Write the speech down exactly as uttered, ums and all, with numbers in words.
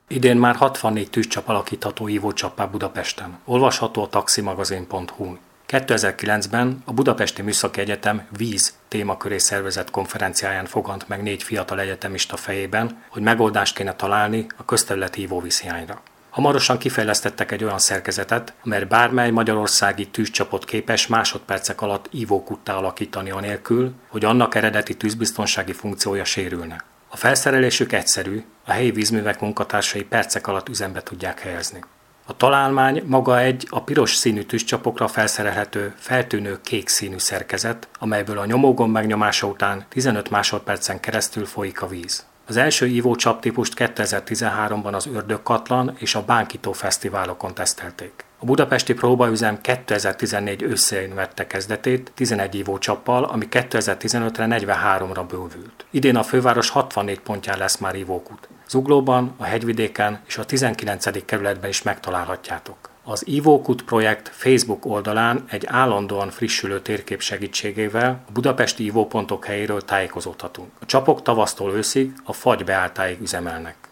Idén már hatvannégy tűzcsap alakítható ivócsappá Budapesten. Olvasható a taximagazin pont hu-n. kétezer-kilencben a Budapesti Műszaki Egyetem víz témaköré szervezett konferenciáján fogant meg négy fiatal egyetemista fejében, hogy megoldást kéne találni a közterületi ivóvízhiányra. Hamarosan kifejlesztettek egy olyan szerkezetet, amely bármely magyarországi tűzcsapot képes másodpercek alatt ivókuttá alakítani anélkül, hogy annak eredeti tűzbiztonsági funkciója sérülne. A felszerelésük egyszerű, a helyi vízművek munkatársai percek alatt üzembe tudják helyezni. A találmány maga egy a piros színű tűzcsapokra felszerelhető, feltűnő kék színű szerkezet, amelyből a nyomógomb megnyomása után tizenöt másodpercen keresztül folyik a víz. Az első ivócsap típust kétezer-tizenháromban az Ördögkatlan és a Bánkító fesztiválokon tesztelték. A budapesti próbaüzem kétezer-tizennégy őszén vette kezdetét tizenegy ivócsappal, ami kétezer-tizenötre negyvenháromra bővült. Idén a főváros hatvannégy pontján lesz már ivókút. Zuglóban, a Hegyvidéken és a tizenkilencedik kerületben is megtalálhatjátok. Az Ivókút projekt Facebook oldalán egy állandóan frissülő térkép segítségével a budapesti ivópontok helyéről tájékozódhatunk. A csapok tavasztól őszig a fagy beálltáig üzemelnek.